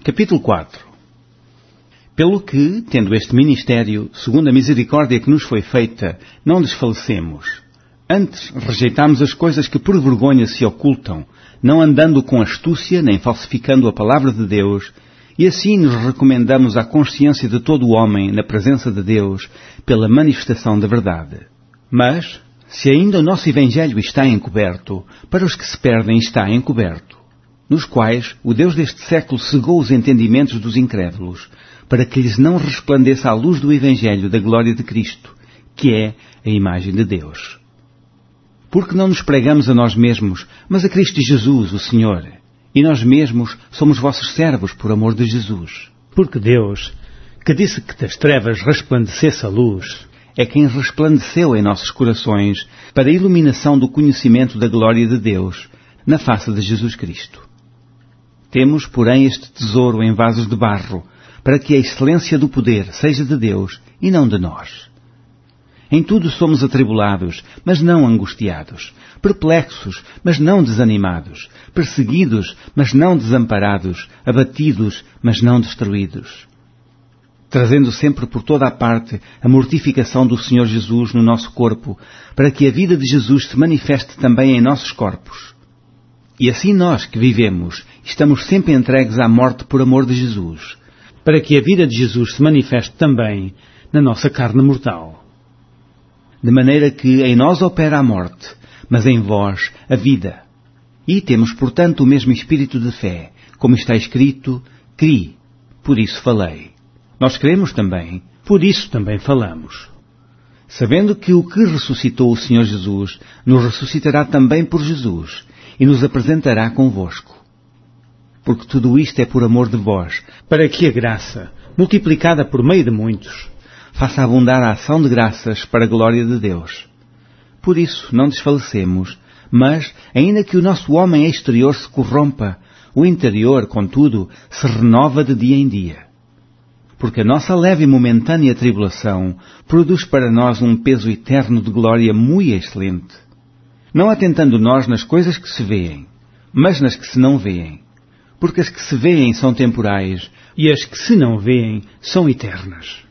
Capítulo 4. Pelo que, tendo este ministério, segundo a misericórdia que nos foi feita, não desfalecemos. Antes, rejeitamos as coisas que por vergonha se ocultam, não andando com astúcia, nem falsificando a palavra de Deus, e assim nos recomendamos à consciência de todo o homem na presença de Deus, pela manifestação da verdade. Mas, se ainda o nosso Evangelho está encoberto, para os que se perdem está encoberto, nos quais o Deus deste século cegou os entendimentos dos incrédulos, para que lhes não resplandeça a luz do Evangelho da glória de Cristo, que é a imagem de Deus. Porque não nos pregamos a nós mesmos, mas a Cristo Jesus, o Senhor, e nós mesmos somos vossos servos por amor de Jesus. Porque Deus, que disse que das trevas resplandecesse a luz, é quem resplandeceu em nossos corações para a iluminação do conhecimento da glória de Deus, na face de Jesus Cristo. Temos, porém, este tesouro em vasos de barro, para que a excelência do poder seja de Deus e não de nós. Em tudo somos atribulados, mas não angustiados, perplexos, mas não desanimados, perseguidos, mas não desamparados, abatidos, mas não destruídos. Trazendo sempre por toda a parte a mortificação do Senhor Jesus no nosso corpo, para que a vida de Jesus se manifeste também em nossos corpos. E assim nós que vivemos, estamos sempre entregues à morte por amor de Jesus, para que a vida de Jesus se manifeste também na nossa carne mortal. De maneira que em nós opera a morte, mas em vós a vida. E temos, portanto, o mesmo espírito de fé, como está escrito, cri, por isso falei. Nós cremos também, por isso também falamos. Sabendo que o que ressuscitou o Senhor Jesus, nos ressuscitará também por Jesus, e nos apresentará convosco. Porque tudo isto é por amor de vós, para que a graça, multiplicada por meio de muitos, faça abundar a ação de graças para a glória de Deus. Por isso não desfalecemos, mas, ainda que o nosso homem exterior se corrompa, o interior, contudo, se renova de dia em dia. Porque a nossa leve e momentânea tribulação produz para nós um peso eterno de glória muito excelente. Não atentando nós nas coisas que se veem, mas nas que se não veem. Porque as que se veem são temporais, e as que se não veem são eternas.